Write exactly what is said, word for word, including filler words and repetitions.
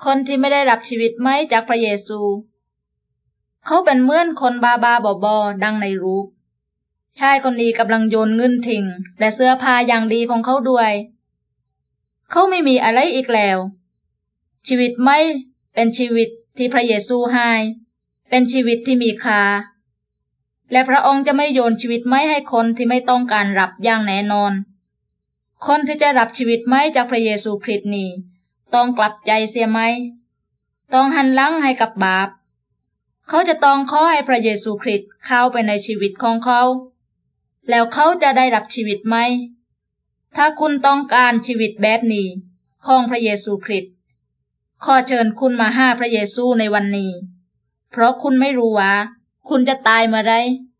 คนที่ไม่ได้รับชีวิตใหม่จากพระเยซูเขาเป็นเหมือนคนบาบาบอบอดังในรูปชายคนนี้กำลังโยนเงินทิ้งและเสื้อผ้าอย่างดีของเขาด้วยเขาไม่มีอะไรอีกแล้วชีวิตใหม่เป็นชีวิตที่พระเยซูให้เป็นชีวิตที่มีค่าและพระองค์จะไม่โยนชีวิตใหม่ให้คนที่ไม่ต้องการรับอย่างแน่นอนคนที่จะรับชีวิตใหม่จากพระเยซูคริสต์นี้ต้องกลับใจเสียไหมต้องหันหลังให้กับบาปเขาจะต้องขอให้พระเยซูคริสต์เข้าไปในชีวิตของเขาแล้วเขาจะได้รับชีวิตใหม่ถ้าคุณต้องการชีวิตแบบนี้ของพระเยซูคริสต์ขอเชิญคุณมาหาพระเยซูในวันนี้เพราะคุณไม่รู้ว่าคุณจะตายเมื่อไร